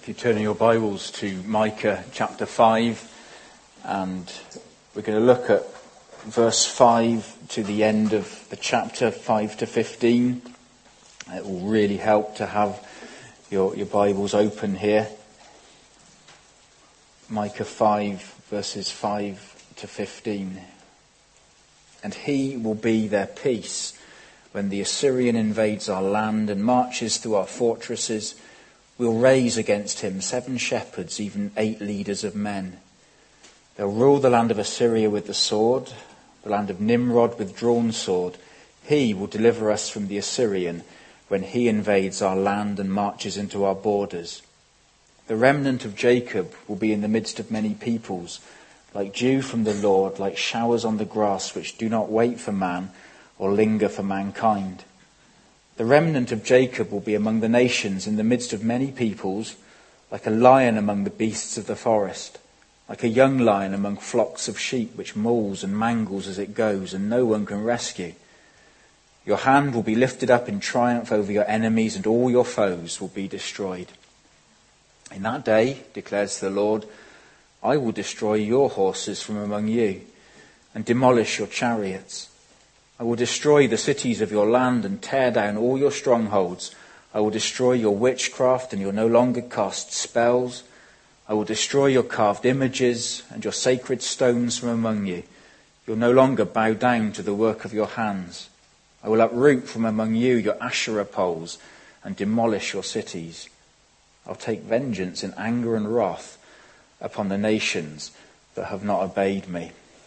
If you turn in your Bibles to Micah chapter 5, and we're going to look at verse 5 to the end of the chapter, 5 to 15. It will really help to have your Bibles open here. Micah 5, verses 5 to 15. And he will be their peace when the Assyrian invades our land and marches through our fortresses. We'll raise against him 7 shepherds, even 8 leaders of men. They'll rule the land of Assyria with the sword, the land of Nimrod with drawn sword. He will deliver us from the Assyrian when he invades our land and marches into our borders. The remnant of Jacob will be in the midst of many peoples, like dew from the Lord, like showers on the grass, which do not wait for man or linger for mankind. The remnant of Jacob will be among the nations in the midst of many peoples, like a lion among the beasts of the forest, like a young lion among flocks of sheep, which mauls and mangles as it goes, and no one can rescue. Your hand will be lifted up in triumph over your enemies, and all your foes will be destroyed. In that day, declares the Lord, I will destroy your horses from among you, and demolish your chariots. I will destroy the cities of your land and tear down all your strongholds. I will destroy your witchcraft, and you'll no longer cast spells. I will destroy your carved images and your sacred stones from among you. You'll no longer bow down to the work of your hands. I will uproot from among you your Asherah poles and demolish your cities. I'll take vengeance in anger and wrath upon the nations that have not obeyed me.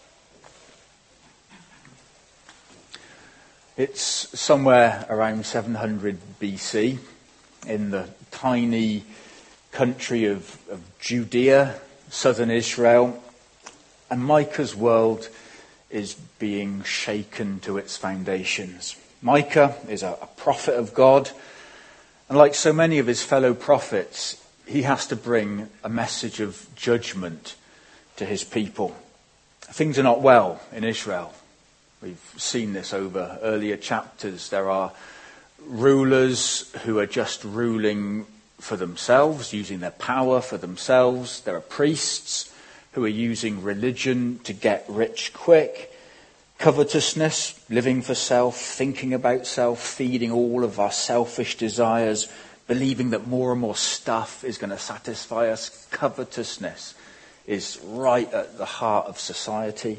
It's somewhere around 700 BC in the tiny country of Judea, southern Israel, and Micah's world is being shaken to its foundations. Micah is a prophet of God, and like so many of his fellow prophets, he has to bring a message of judgment to his people. Things are not well in Israel. We've seen this over earlier chapters. There are rulers who are just ruling for themselves, using their power for themselves. There are priests who are using religion to get rich quick. Covetousness, living for self, thinking about self, feeding all of our selfish desires, believing that more and more stuff is going to satisfy us. Covetousness is right at the heart of society.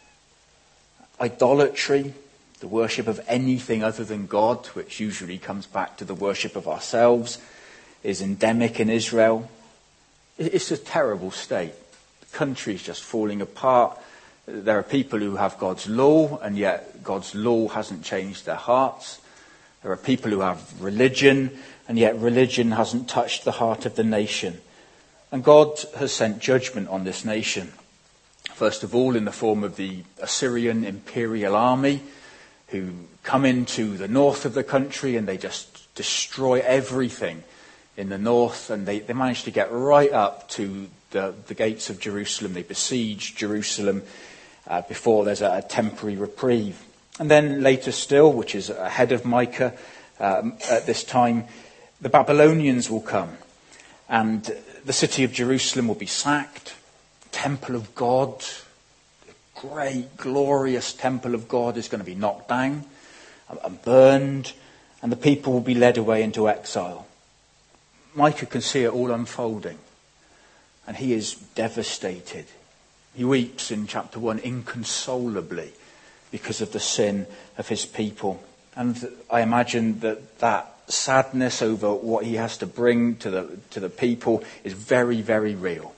Idolatry, the worship of anything other than God, which usually comes back to the worship of ourselves, is endemic in Israel. It's a terrible state. The country is just falling apart. There are people who have God's law, and yet God's law hasn't changed their hearts. There are people who have religion, and yet religion hasn't touched the heart of the nation. And God has sent judgment on this nation. First of all, in the form of the Assyrian imperial army, who come into the north of the country and they just destroy everything in the north, and they manage to get right up to the gates of Jerusalem. They besiege Jerusalem before there's a temporary reprieve. And then later still, which is ahead of Micah at this time, the Babylonians will come, and the city of Jerusalem will be sacked. Temple of God, the great, glorious temple of God, is going to be knocked down and burned, and the people will be led away into exile. Micah can see it all unfolding, and he is devastated. He weeps in chapter 1 inconsolably because of the sin of his people. And I imagine that sadness over what he has to bring to the people is very, very real.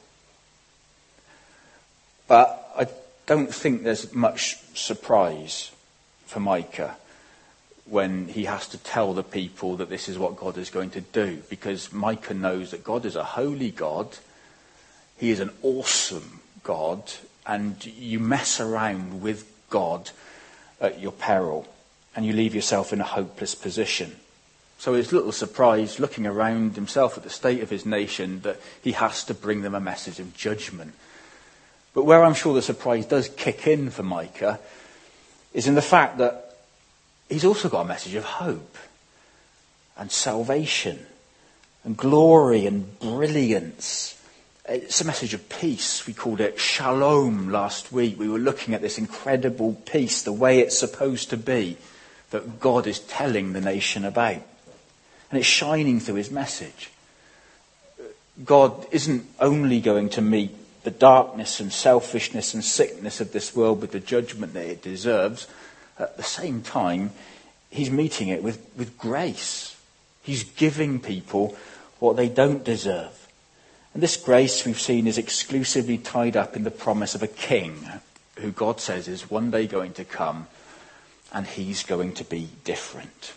But I don't think there's much surprise for Micah when he has to tell the people that this is what God is going to do, because Micah knows that God is a holy God. He is an awesome God, and you mess around with God at your peril, and you leave yourself in a hopeless position. So it's little surprise, looking around himself at the state of his nation, that he has to bring them a message of judgment. But where I'm sure the surprise does kick in for Micah is in the fact that he's also got a message of hope and salvation and glory and brilliance. It's a message of peace. We called it shalom last week. We were looking at this incredible peace, the way it's supposed to be, that God is telling the nation about. And it's shining through his message. God isn't only going to meet the darkness and selfishness and sickness of this world with the judgment that it deserves. At the same time, he's meeting it with grace. He's giving people what they don't deserve. And this grace, we've seen, is exclusively tied up in the promise of a king who God says is one day going to come, and he's going to be different.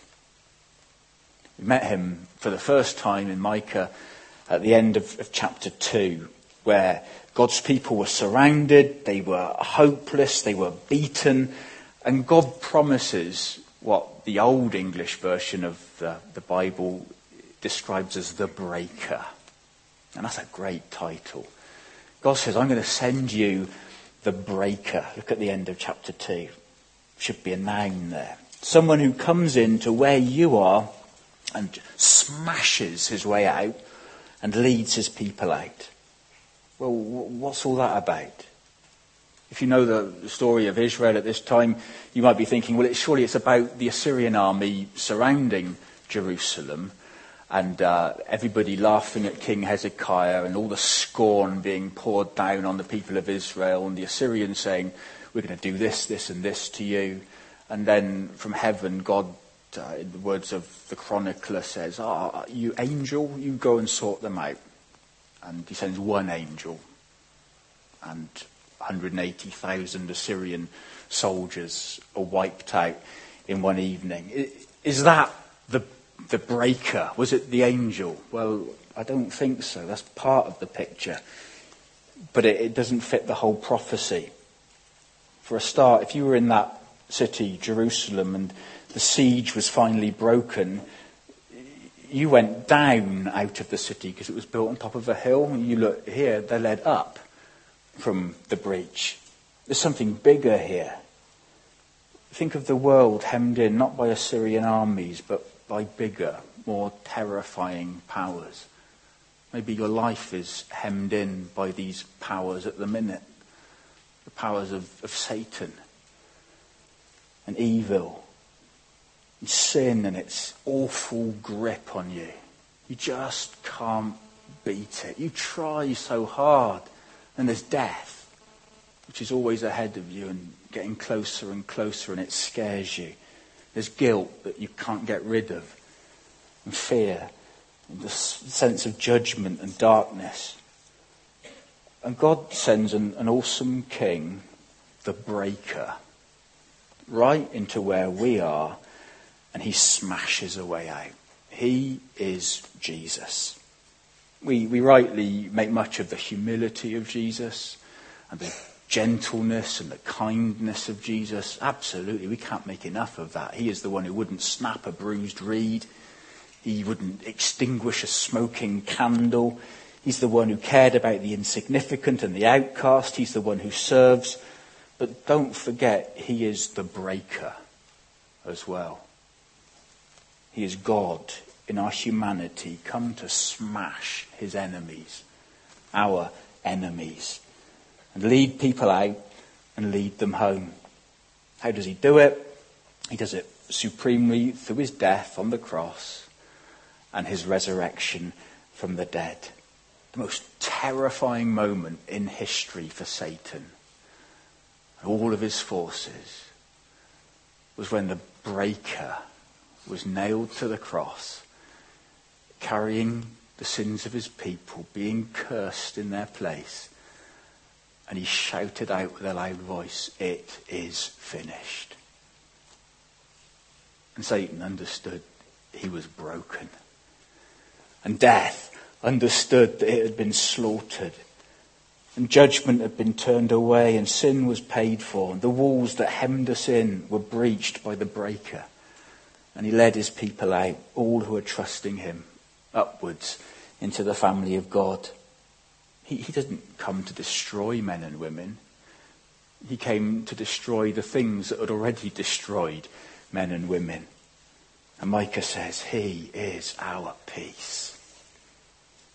We met him for the first time in Micah at the end of chapter 2, where God's people were surrounded, they were hopeless, they were beaten, and God promises what the Old English version of the Bible describes as the breaker. And that's a great title. God says, I'm going to send you the breaker. Look at the end of chapter 2. Should be a noun there. Someone who comes into where you are and smashes his way out and leads his people out. Well, what's all that about? If you know the story of Israel at this time, you might be thinking, well, surely it's about the Assyrian army surrounding Jerusalem and everybody laughing at King Hezekiah and all the scorn being poured down on the people of Israel and the Assyrians saying, we're going to do this, this and this to you. And then from heaven, God, in the words of the chronicler, says, you angel, you go and sort them out. And he sends one angel, and 180,000 Assyrian soldiers are wiped out in one evening. Is that the breaker? Was it the angel? Well, I don't think so. That's part of the picture. But it doesn't fit the whole prophecy. For a start, if you were in that city, Jerusalem, and the siege was finally broken, you went down out of the city because it was built on top of a hill. And you look here, they're led up from the breach. There's something bigger here. Think of the world hemmed in not by Assyrian armies, but by bigger, more terrifying powers. Maybe your life is hemmed in by these powers at the minute. The powers of Satan and evil. Sin and its awful grip on you. You just can't beat it. You try so hard. And there's death, which is always ahead of you and getting closer and closer, and it scares you. There's guilt that you can't get rid of, and fear, and the sense of judgment and darkness. And God sends an awesome king, the breaker, right into where we are, and he smashes a way out. He is Jesus. We rightly make much of the humility of Jesus and the gentleness and the kindness of Jesus. Absolutely, we can't make enough of that. He is the one who wouldn't snap a bruised reed. He wouldn't extinguish a smoking candle. He's the one who cared about the insignificant and the outcast. He's the one who serves. But don't forget, he is the breaker as well. He is God in our humanity, come to smash his enemies, our enemies, and lead people out and lead them home. How does he do it? He does it supremely through his death on the cross and his resurrection from the dead. The most terrifying moment in history for Satan and all of his forces was when the breaker was nailed to the cross, carrying the sins of his people, being cursed in their place. And he shouted out with a loud voice, "It is finished." And Satan understood he was broken. And death understood that it had been slaughtered. And judgment had been turned away, and sin was paid for. And the walls that hemmed us in were breached by the breaker. And he led his people out, all who are trusting him, upwards into the family of God. He didn't come to destroy men and women. He came to destroy the things that had already destroyed men and women. And Micah says, he is our peace.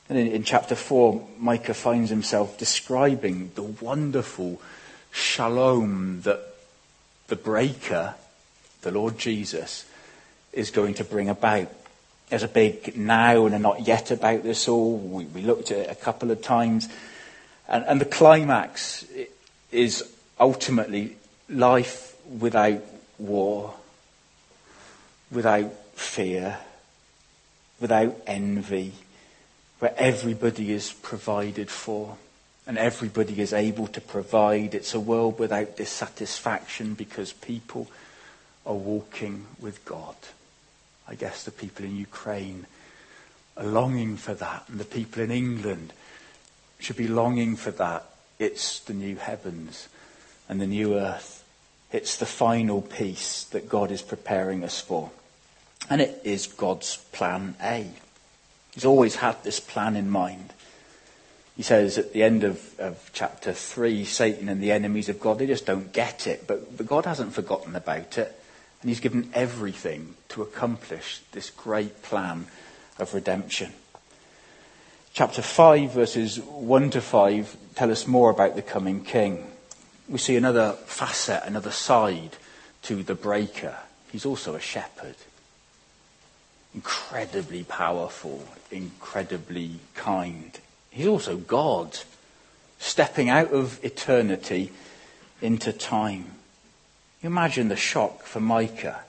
And in chapter 4, Micah finds himself describing the wonderful shalom that the breaker, the Lord Jesus, is going to bring about. There's a big now and a not yet about this all. We looked at it a couple of times. And the climax is ultimately life without war, without fear, without envy, where everybody is provided for and everybody is able to provide. It's a world without dissatisfaction because people are walking with God. I guess the people in Ukraine are longing for that, and the people in England should be longing for that. It's the new heavens and the new earth. It's the final peace that God is preparing us for. And it is God's plan A. He's always had this plan in mind. He says at the end of chapter 3, Satan and the enemies of God, they just don't get it. But God hasn't forgotten about it. And he's given everything to accomplish this great plan of redemption. Chapter 5, verses 1 to 5, tell us more about the coming king. We see another facet, another side to the breaker. He's also a shepherd. Incredibly powerful, incredibly kind. He's also God, stepping out of eternity into time. You imagine the shock for Micah.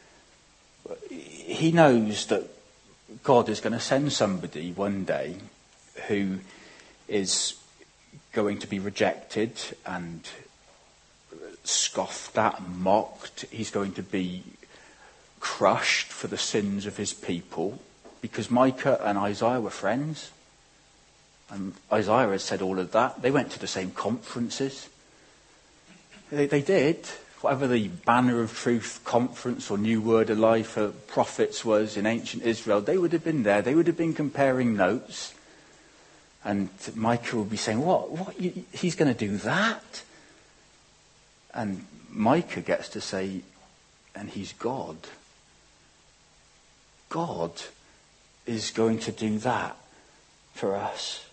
He knows that God is going to send somebody one day who is going to be rejected and scoffed at and mocked. He's going to be crushed for the sins of his people, because Micah and Isaiah were friends. And Isaiah had said all of that. They went to the same conferences. They did. Whatever the Banner of Truth conference or New Word of Life for prophets was in ancient Israel, they would have been there. They would have been comparing notes. And Micah would be saying, what? He's going to do that? And Micah gets to say, and he's God. God is going to do that for us.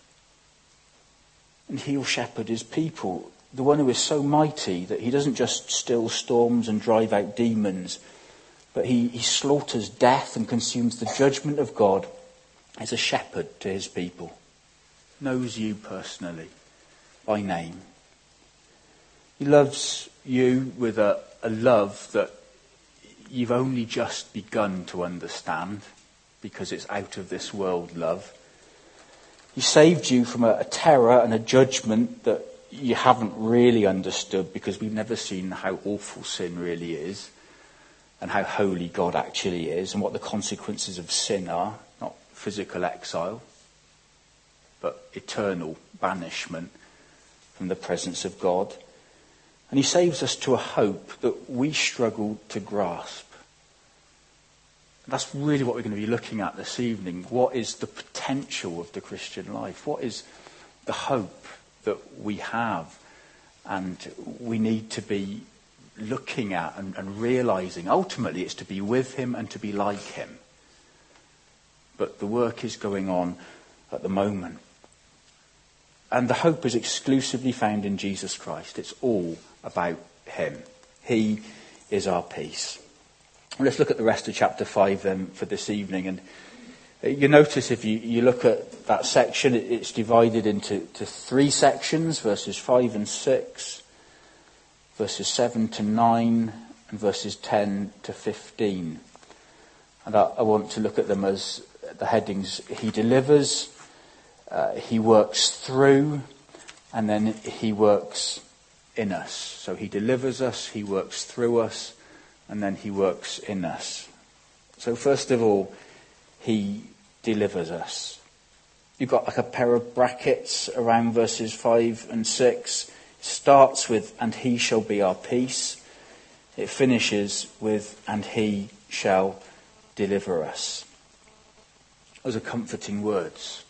And he'll shepherd his people. The one who is so mighty that he doesn't just still storms and drive out demons, but he slaughters death and consumes the judgment of God as a shepherd to his people. Knows you personally, by name. He loves you with a love that you've only just begun to understand, because it's out of this world love. He saved you from a terror and a judgment that you haven't really understood, because we've never seen how awful sin really is and how holy God actually is and what the consequences of sin are. Not physical exile, but eternal banishment from the presence of God. And he saves us to a hope that we struggle to grasp. That's really what we're going to be looking at this evening. What is the potential of the Christian life? What is the hope that we have and we need to be looking at and realizing? Ultimately, it's to be with him and to be like him. But the work is going on at the moment. And the hope is exclusively found in Jesus Christ. It's all about him. He is our peace. Let's look at the rest of chapter 5 then for this evening. And you notice if you look at that section, it's divided into 3 sections, verses 5 and 6, verses 7 to 9, and verses 10 to 15. And I want to look at them as the headings: he delivers, he works through, and then he works in us. So he delivers us, he works through us, and then he works in us. So first of all, he delivers us. You've got like a pair of brackets around verses 5 and 6. It starts with, and he shall be our peace. It finishes with, and he shall deliver us. Those are comforting words.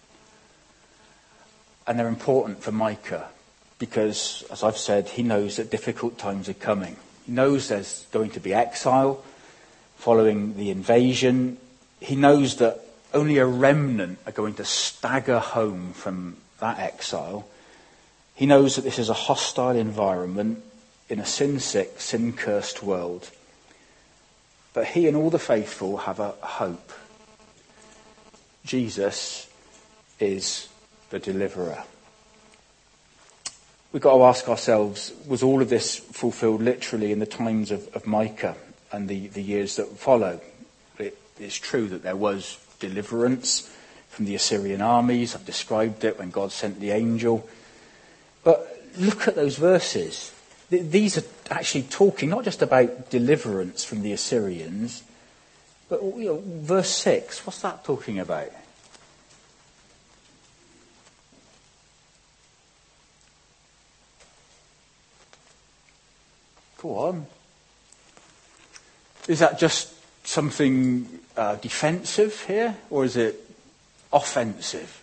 And they're important for Micah because, as I've said, he knows that difficult times are coming. He knows there's going to be exile following the invasion. He knows that only a remnant are going to stagger home from that exile. He knows that this is a hostile environment in a sin-sick, sin-cursed world. But he and all the faithful have a hope. Jesus is the deliverer. We've got to ask ourselves, was all of this fulfilled literally in the times of Micah and the years that follow? It's true that there was deliverance from the Assyrian armies. I've described it when God sent the angel. But look at those verses. These are actually talking not just about deliverance from the Assyrians, but verse 6, what's that talking about? Go on. Is that just something defensive here, or is it offensive?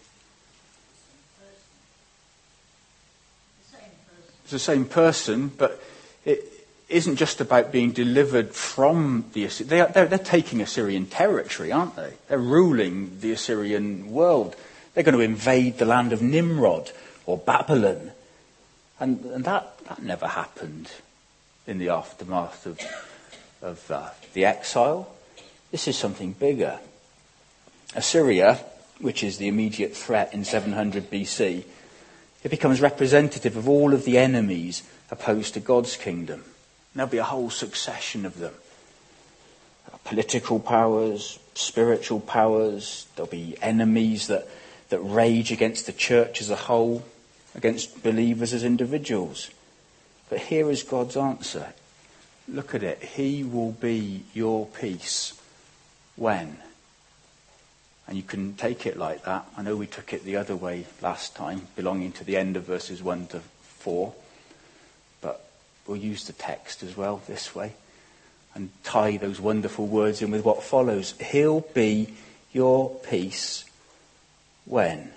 It's the same person, but it isn't just about being delivered from the Assyrian. They're taking Assyrian territory, aren't they? They're ruling the Assyrian world. They're going to invade the land of Nimrod or Babylon. And that never happened in the aftermath of the exile. This is something bigger. Assyria, which is the immediate threat in 700 BC, it becomes representative of all of the enemies opposed to God's kingdom. There'll be a whole succession of them. Political powers, spiritual powers. There'll be enemies that rage against the church as a whole, against believers as individuals. But here is God's answer. Look at it. He will be your peace. When? And you can take it like that. I know we took it the other way last time, belonging to the end of verses 1 to 4. But we'll use the text as well this way and tie those wonderful words in with what follows. He'll be your peace when?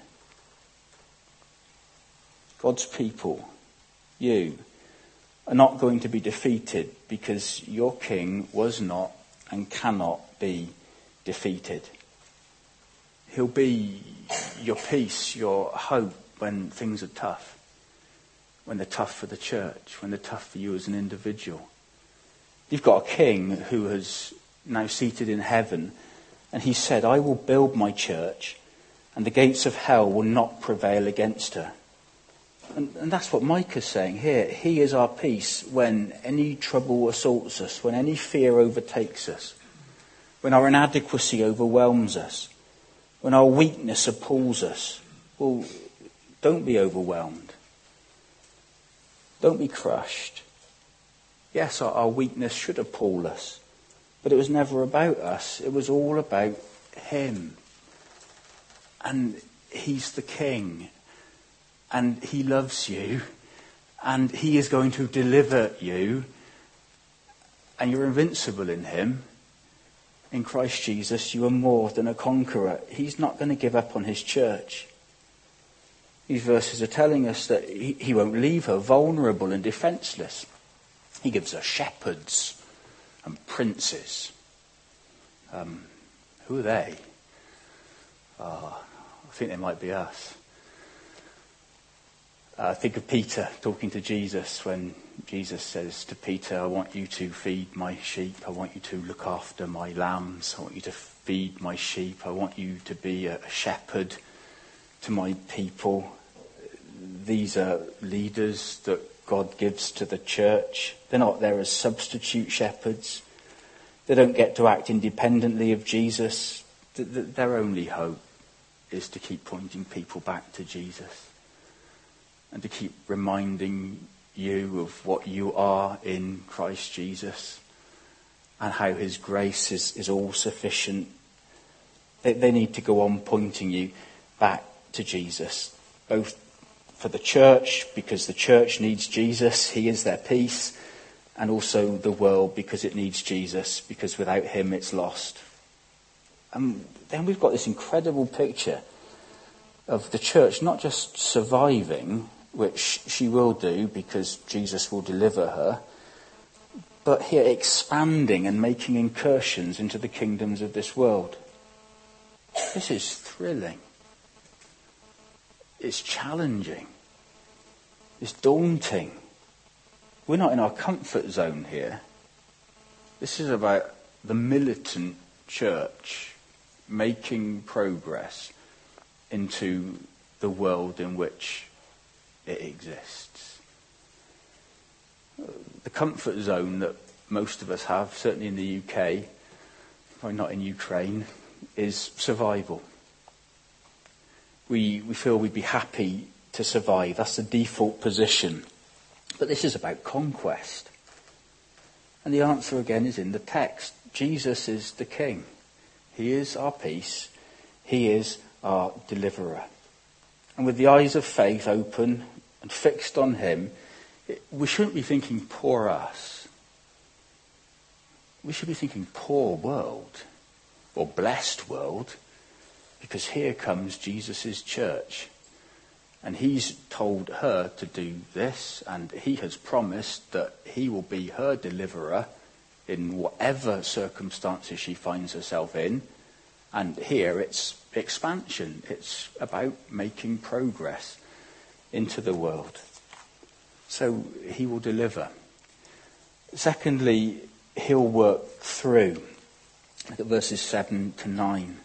God's people, you, are not going to be defeated because your king was not and cannot be defeated. He'll be your peace, your hope when things are tough. When they're tough for the church, when they're tough for you as an individual. You've got a king who is now seated in heaven, and he said, I will build my church, and the gates of hell will not prevail against her. And that's what Micah's saying here. He is our peace when any trouble assaults us, when any fear overtakes us, when our inadequacy overwhelms us, when our weakness appalls us. Well, don't be overwhelmed. Don't be crushed. Yes, our weakness should appall us, but it was never about us. It was all about him. And he's the king. And he loves you. And he is going to deliver you. And you're invincible in him. In Christ Jesus, you are more than a conqueror. He's not going to give up on his church. These verses are telling us that he won't leave her vulnerable and defenseless. He gives her shepherds and princes. Who are they? I think they might be us. Think of Peter talking to Jesus when Jesus says to Peter, I want you to feed my sheep. I want you to look after my lambs. I want you to feed my sheep. I want you to be a shepherd to my people. These are leaders that God gives to the church. They're not there as substitute shepherds. They don't get to act independently of Jesus. Their only hope is to keep pointing people back to Jesus and to keep reminding you of what you are in Christ Jesus and how his grace is all sufficient. They need to go on pointing you back to Jesus, both for the church, because the church needs Jesus, he is their peace, and also the world because it needs Jesus, because without him it's lost. And then we've got this incredible picture of the church not just surviving, which she will do because Jesus will deliver her, but here expanding and making incursions into the kingdoms of this world. This is thrilling. It's challenging. It's daunting. We're not in our comfort zone here. This is about the militant church making progress into the world in which it exists. The comfort zone that most of us have, certainly in the UK, probably not in Ukraine, is survival. We feel we'd be happy to survive. That's the default position. But this is about conquest. And the answer again is in the text. Jesus is the King. He is our peace. He is our deliverer. And with the eyes of faith open and fixed on him, we shouldn't be thinking poor us. We should be thinking poor world or blessed world, because here comes Jesus' church. And he's told her to do this, and he has promised that he will be her deliverer in whatever circumstances she finds herself in. And here it's expansion. It's about making progress into the world. So he will deliver. Secondly, he'll work through. Look at verses 7 to 9.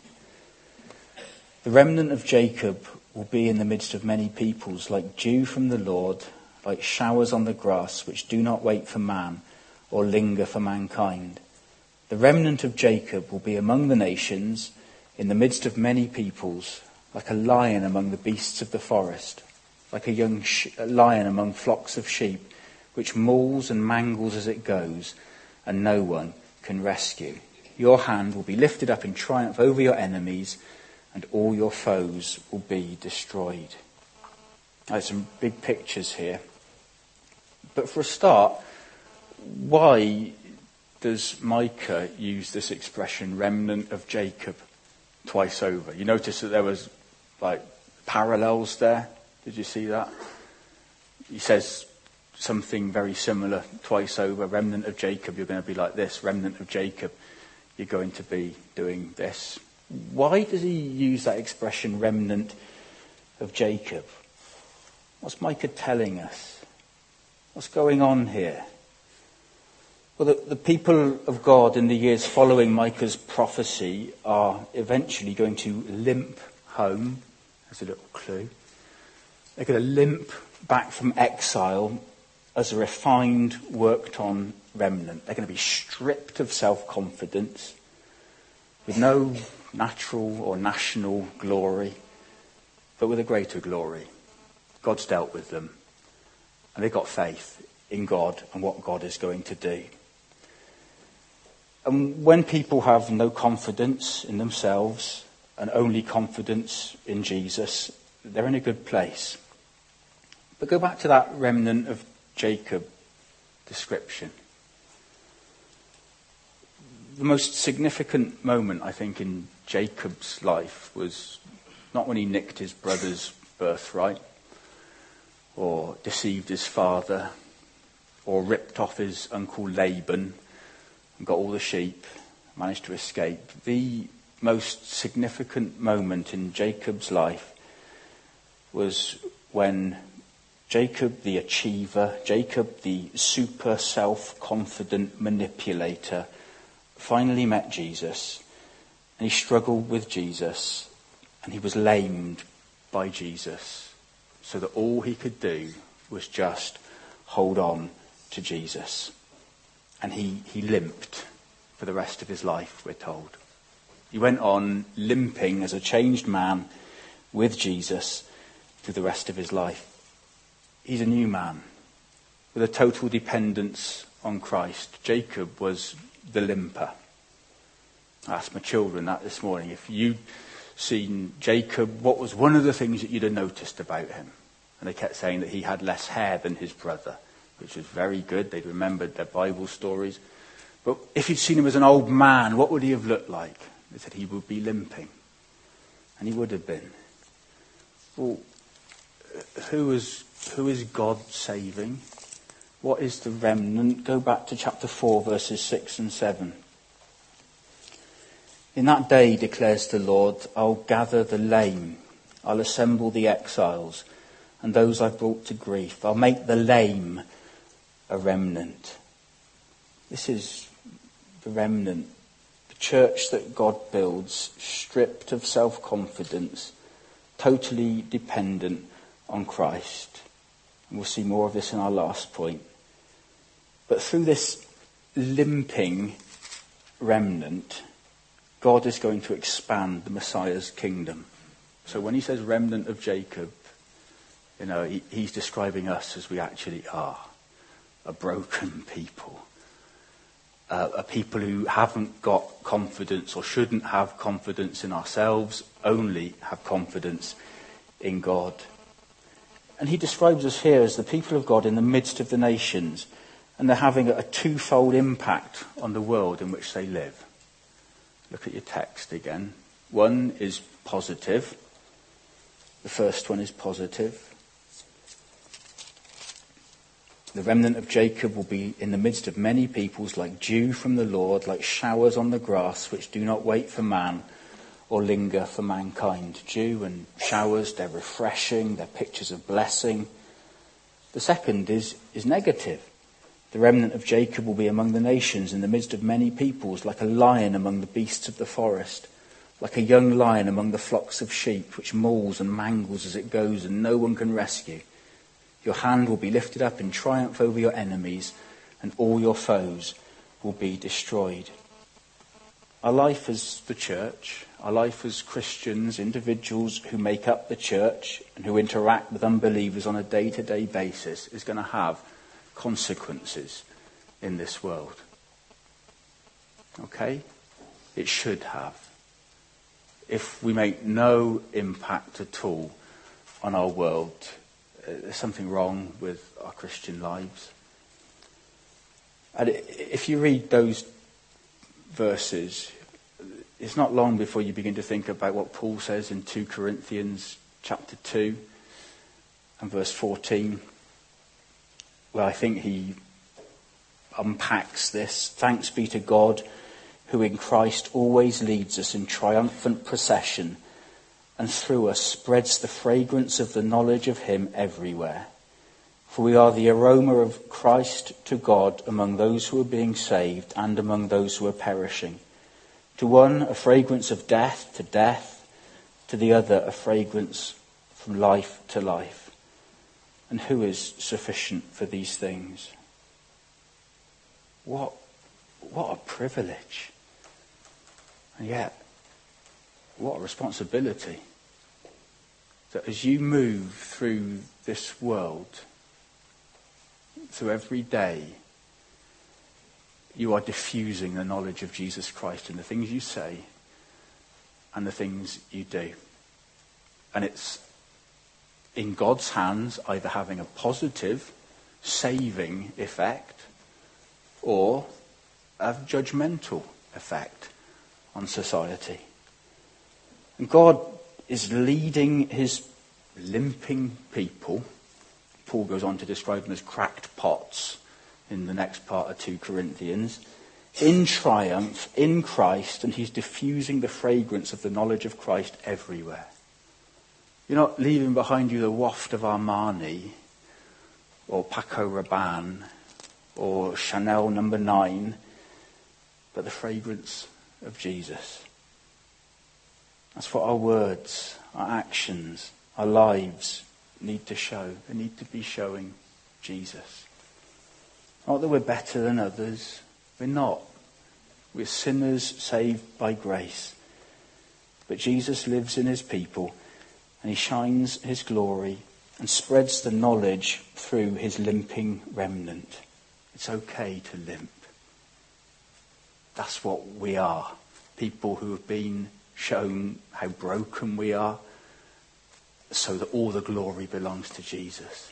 The remnant of Jacob will be in the midst of many peoples, like dew from the Lord, like showers on the grass, which do not wait for man or linger for mankind. The remnant of Jacob will be among the nations, in the midst of many peoples, like a lion among the beasts of the forest, like a young lion among flocks of sheep, which mauls and mangles as it goes, and no one can rescue. Your hand will be lifted up in triumph over your enemies, and all your foes will be destroyed. There's some big pictures here. But for a start, why does Micah use this expression, remnant of Jacob, twice over? You notice that there was like parallels there. Did you see that? He says something very similar twice over. Remnant of Jacob, you're going to be like this. Remnant of Jacob, you're going to be doing this. Why does he use that expression, remnant of Jacob? What's Micah telling us? What's going on here? Well, the people of God in the years following Micah's prophecy are eventually going to limp home. There's a little clue. They're going to limp back from exile as a refined, worked-on remnant. They're going to be stripped of self-confidence, with no natural or national glory, but with a greater glory. God's dealt with them, and they've got faith in God and what God is going to do. And when people have no confidence in themselves and only confidence in Jesus, they're in a good place. But go back to that remnant of Jacob description. The most significant moment, I think, in Jacob's life was not when he nicked his brother's birthright, or deceived his father, or ripped off his uncle Laban and got all the sheep, managed to escape. The most significant moment in Jacob's life was when Jacob the achiever, Jacob the super self-confident manipulator, finally met Jesus, and he struggled with Jesus, and he was lamed by Jesus, so that all he could do was just hold on to Jesus. And he limped for the rest of his life, we're told. He went on limping as a changed man with Jesus through the rest of his life. He's a new man with a total dependence on Christ. Jacob was the limper. I asked my children that this morning. If you'd seen Jacob, what was one of the things that you'd have noticed about him? And they kept saying that he had less hair than his brother, which was very good. They'd remembered their Bible stories. But if you'd seen him as an old man, what would he have looked like? They said he would be limping. And he would have been. Well, who is God saving? What is the remnant? Go back to chapter 4, verses 6 and 7. In that day, declares the Lord, I'll gather the lame, I'll assemble the exiles, and those I've brought to grief. I'll make the lame a remnant. This is the remnant, the church that God builds, stripped of self-confidence, totally dependent on Christ. And we'll see more of this in our last point. But through this limping remnant, God is going to expand the Messiah's kingdom. So when he says remnant of Jacob, he's describing us as we actually are. A broken people. A people who haven't got confidence or shouldn't have confidence in ourselves, only have confidence in God. And he describes us here as the people of God in the midst of the nations, and they're having a twofold impact on the world in which they live. Look at your text again. One is positive. The first one is positive. The remnant of Jacob will be in the midst of many peoples, like dew from the Lord, like showers on the grass, which do not wait for man or linger for mankind. Dew and showers, they're refreshing, they're pictures of blessing. The second is negative. The remnant of Jacob will be among the nations, in the midst of many peoples, like a lion among the beasts of the forest, like a young lion among the flocks of sheep, which mauls and mangles as it goes, and no one can rescue. Your hand will be lifted up in triumph over your enemies, and all your foes will be destroyed. Our life as the church, our life as Christians, individuals who make up the church and who interact with unbelievers on a day-to-day basis, is going to have consequences in this world. Okay? It should have. If we make no impact at all on our world, there's something wrong with our Christian lives. And if you read those verses, it's not long before you begin to think about what Paul says in 2 Corinthians chapter 2 and verse 14. Well, I think he unpacks this. Thanks be to God, who in Christ always leads us in triumphant procession, and through us spreads the fragrance of the knowledge of him everywhere. For we are the aroma of Christ to God among those who are being saved and among those who are perishing. To one, a fragrance of death to death, to the other, a fragrance from life to life. And who is sufficient for these things? What a privilege. And yet, what a responsibility. That as you move through this world, through every day, you are diffusing the knowledge of Jesus Christ in the things you say and the things you do. And it's in God's hands, either having a positive, saving effect or a judgmental effect on society. And God is leading his limping people. Paul goes on to describe them as cracked pots in the next part of 2 Corinthians, in triumph in Christ, and he's diffusing the fragrance of the knowledge of Christ everywhere. You're not leaving behind you the waft of Armani or Paco Rabanne or Chanel No. 9, but the fragrance of Jesus. That's what our words, our actions, our lives need to show. They need to be showing Jesus. Not that we're better than others. We're not. We're sinners saved by grace. But Jesus lives in his people, and he shines his glory and spreads the knowledge through his limping remnant. It's okay to limp. That's what we are. People who have been shown how broken we are, so that all the glory belongs to Jesus.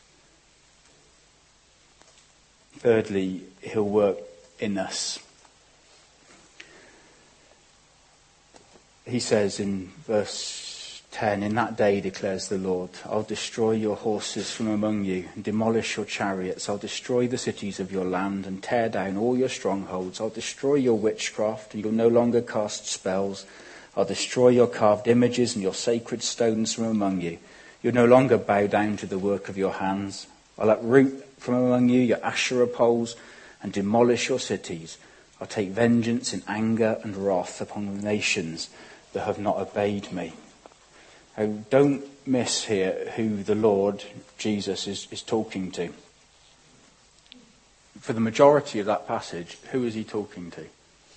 Thirdly, he'll work in us. He says in verse 10, in that day, declares the Lord, I'll destroy your horses from among you and demolish your chariots. I'll destroy the cities of your land and tear down all your strongholds. I'll destroy your witchcraft and you'll no longer cast spells. I'll destroy your carved images and your sacred stones from among you. You'll no longer bow down to the work of your hands. I'll uproot from among you your Asherah poles and demolish your cities. I'll take vengeance in anger and wrath upon the nations that have not obeyed me. Now, don't miss here who the Lord Jesus is talking to. For the majority of that passage, who is he talking to?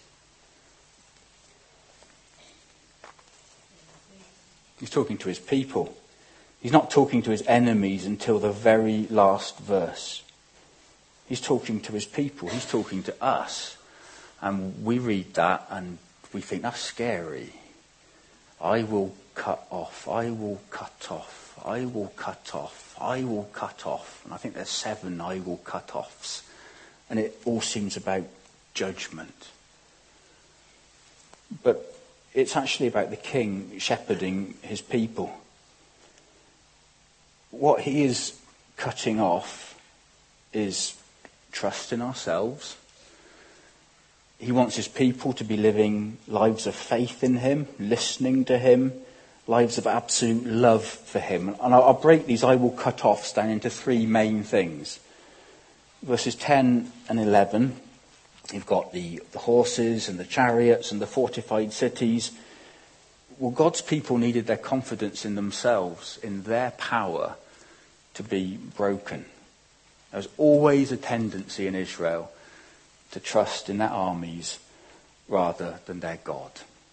He's talking to his people. He's not talking to his enemies until the very last verse. He's talking to his people. He's talking to us. And we read that and we think, that's scary. I will cut off. I will cut off. I will cut off. I will cut off. And I think there's 7 I will cut offs. And it all seems about judgment. But it's actually about the king shepherding his people. What he is cutting off is trust in ourselves. He wants his people to be living lives of faith in him, listening to him, lives of absolute love for him. And I'll break these I will cut offs down into 3 main things. Verses 10 and 11, you've got the horses and the chariots and the fortified cities. Well, God's people needed their confidence in themselves, in their power, to be broken. There's always a tendency in Israel to trust in their armies rather than their God.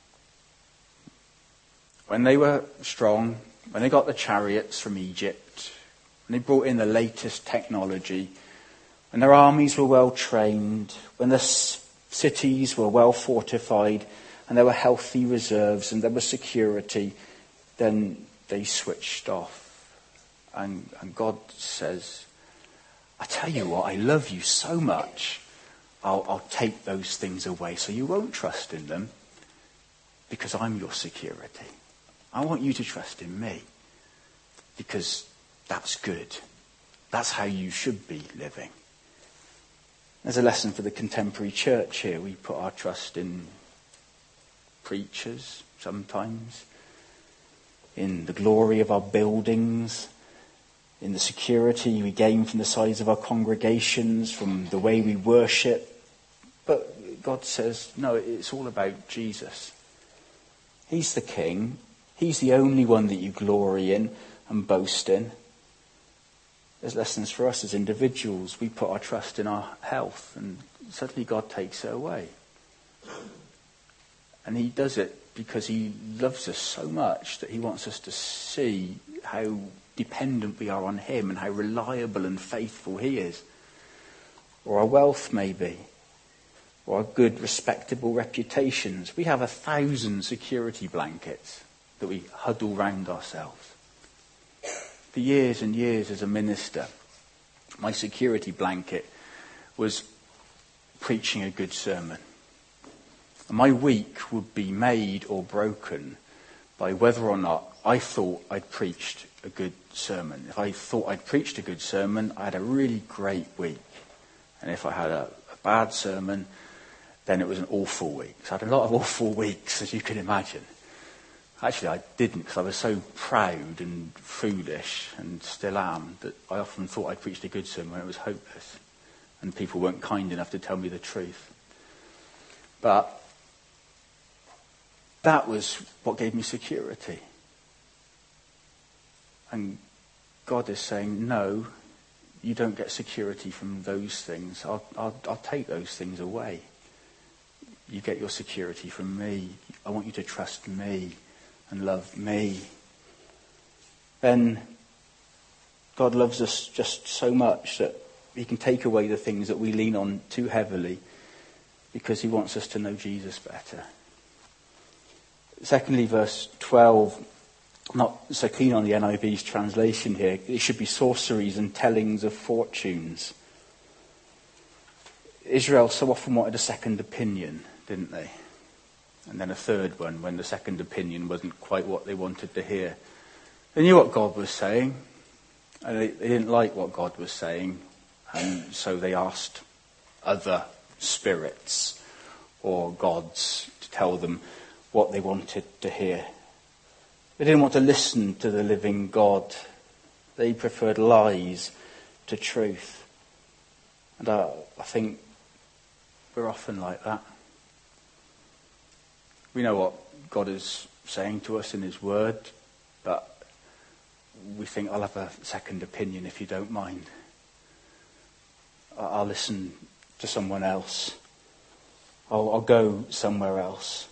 When they were strong, when they got the chariots from Egypt, when they brought in the latest technology, when their armies were well trained, when the cities were well fortified, and there were healthy reserves and there was security, then they switched off. And God says, I tell you what, I love you so much, I'll take those things away so you won't trust in them because I'm your security. I want you to trust in me because that's good. That's how you should be living. There's a lesson for the contemporary church here. We put our trust in preachers sometimes, in the glory of our buildings, in the security we gain from the size of our congregations, from the way we worship. But God says, no, it's all about Jesus. He's the king. He's the only one that you glory in and boast in. There's lessons for us as individuals. We put our trust in our health and suddenly God takes it away. And he does it because he loves us so much that he wants us to see how dependent we are on him and how reliable and faithful he is. Or our wealth maybe. Or our good, respectable reputations. We have 1,000 security blankets that we huddle round ourselves. For years and years as a minister, my security blanket was preaching a good sermon. And my week would be made or broken by whether or not I thought I'd preached a good sermon. If I thought I'd preached a good sermon, I had a really great week. And if I had a bad sermon, then it was an awful week. So I had a lot of awful weeks, as you can imagine. Actually, I didn't, because I was so proud and foolish, and still am, that I often thought I'd preached a good sermon when it was hopeless. And people weren't kind enough to tell me the truth. But that was what gave me security. And God is saying, no, you don't get security from those things. I'll take those things away. You get your security from me. I want you to trust me and love me. Then God loves us just so much that he can take away the things that we lean on too heavily because he wants us to know Jesus better. Secondly, verse 12, I'm not so keen on the NIV's translation here. It should be sorceries and tellings of fortunes. Israel so often wanted a second opinion, didn't they? And then a third one when the second opinion wasn't quite what they wanted to hear. They knew what God was saying, and they didn't like what God was saying, and so they asked other spirits or gods to tell them what they wanted to hear. They didn't want to listen to the living God. They preferred lies to truth. And I think we're often like that. We know what God is saying to us in his word, but we think, I'll have a second opinion if you don't mind. I'll listen to someone else. I'll go somewhere else.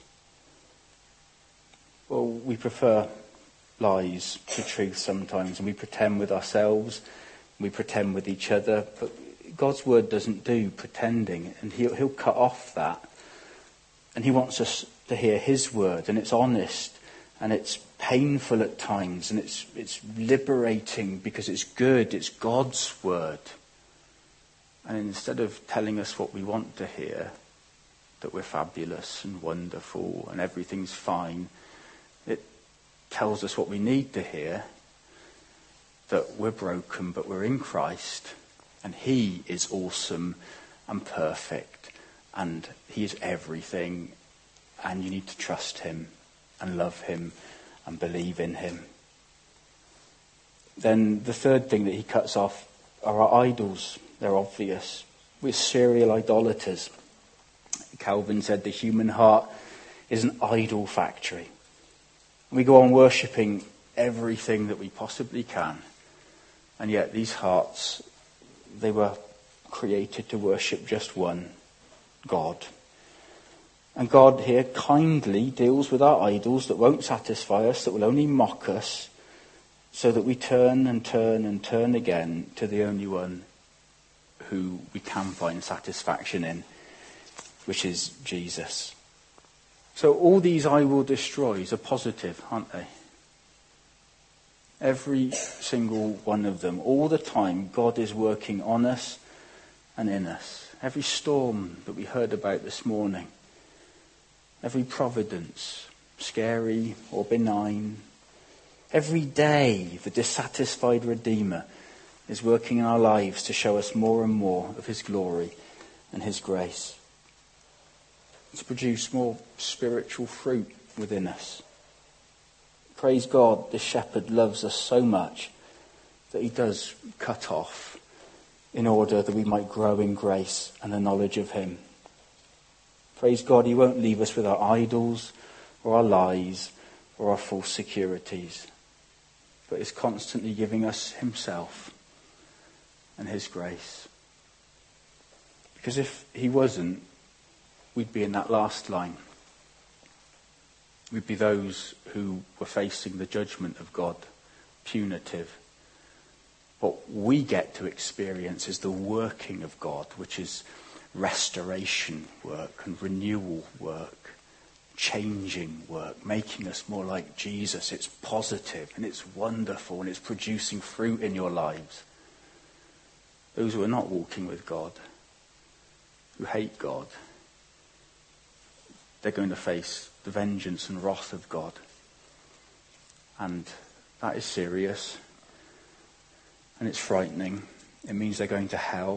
Well, we prefer lies to truth sometimes, and we pretend with ourselves, we pretend with each other, but God's word doesn't do pretending, and he'll cut off that. And he wants us to hear his word, and it's honest, and it's painful at times, and it's liberating because it's good, it's God's word. And instead of telling us what we want to hear, that we're fabulous and wonderful and everything's fine, it tells us what we need to hear, that we're broken but we're in Christ, and he is awesome and perfect, and he is everything, and you need to trust him and love him and believe in him. Then the third thing that he cuts off are our idols. They're obvious. We're serial idolaters. Calvin said the human heart is an idol factory. We go on worshipping everything that we possibly can. And yet these hearts, they were created to worship just one God. And God here kindly deals with our idols that won't satisfy us, that will only mock us, so that we turn and turn and turn again to the only one who we can find satisfaction in, which is Jesus. So all these I will destroys are positive, aren't they? Every single one of them, all the time, God is working on us and in us. Every storm that we heard about this morning, every providence, scary or benign, every day the dissatisfied Redeemer is working in our lives to show us more and more of his glory and his grace, to produce more spiritual fruit within us. Praise God, this shepherd loves us so much that he does cut off in order that we might grow in grace and the knowledge of him. Praise God, he won't leave us with our idols or our lies or our false securities, but is constantly giving us himself and his grace. Because if he wasn't, we'd be in that last line. We'd be those who were facing the judgment of God, punitive. What we get to experience is the working of God, which is restoration work and renewal work, changing work, making us more like Jesus. It's positive and it's wonderful and it's producing fruit in your lives. Those who are not walking with God, who hate God, they're going to face the vengeance and wrath of God. And that is serious. And it's frightening. It means they're going to hell.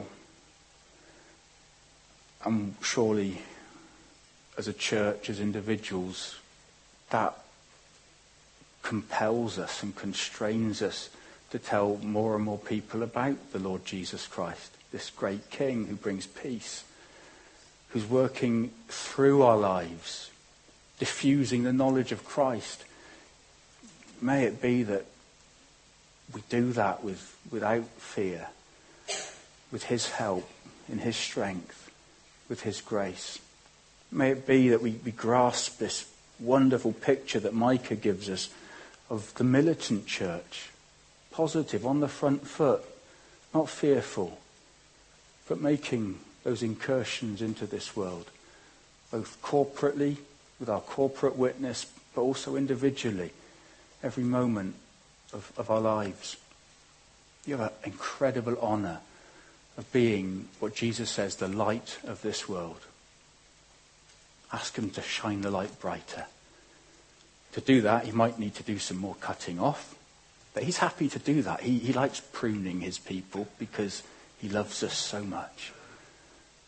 And surely, as a church, as individuals, that compels us and constrains us to tell more and more people about the Lord Jesus Christ, this great King who brings peace, who's working through our lives, diffusing the knowledge of Christ. May it be that we do that without fear, with his help, in his strength, with his grace. May it be that we grasp this wonderful picture that Micah gives us of the militant church, positive, on the front foot, not fearful, but making those incursions into this world, both corporately, with our corporate witness, but also individually, every moment of our lives. You have an incredible honour of being what Jesus says, the light of this world. Ask him to shine the light brighter. To do that, he might need to do some more cutting off. But he's happy to do that. He likes pruning his people because he loves us so much.